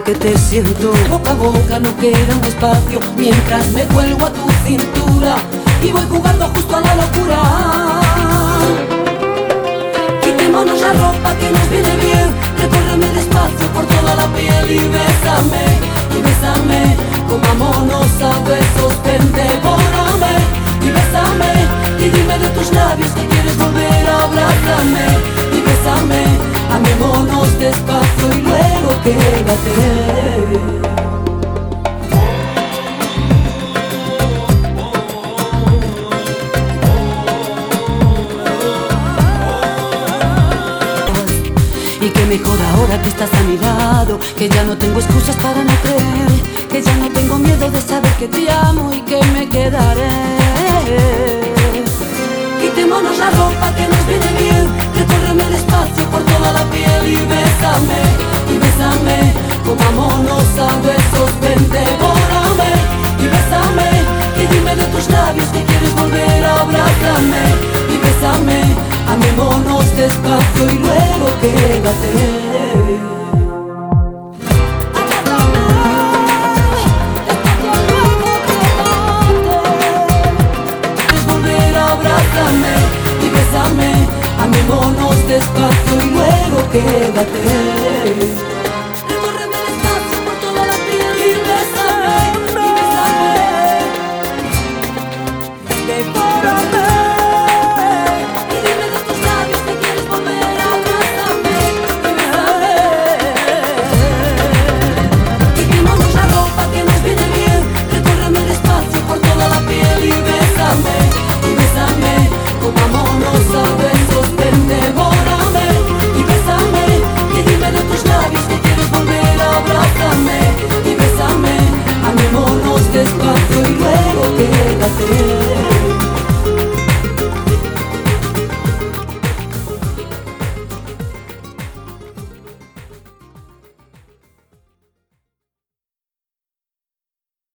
que te siento. Boca a boca no queda un espacio mientras me cuelgo a tu cintura y voy jugando justo a la locura. Quitémonos la ropa que nos viene bien, recórreme despacio por toda la piel y bésame, comámonos a besos, ven, devórame y bésame, y dime de tus labios que quieres volver a abrazarme y bésame, amémonos despacio y luego quédate. Y que mejor ahora que estás a mi lado, que ya no tengo excusas para no creer, que ya no tengo miedo de saber que te amo y que me quedaré. Quitémonos la ropa que nos viene bien, recórreme despacio por toda la piel y bésame, comámonos a besos, ven, devórame y bésame, y dime de tus labios que quieres volver a abrazarme y bésame, amémonos despacio y luego quédate. Y bésame, amémonos despacio y luego quédate. Recórreme despacio por toda la piel y bésame, devórame.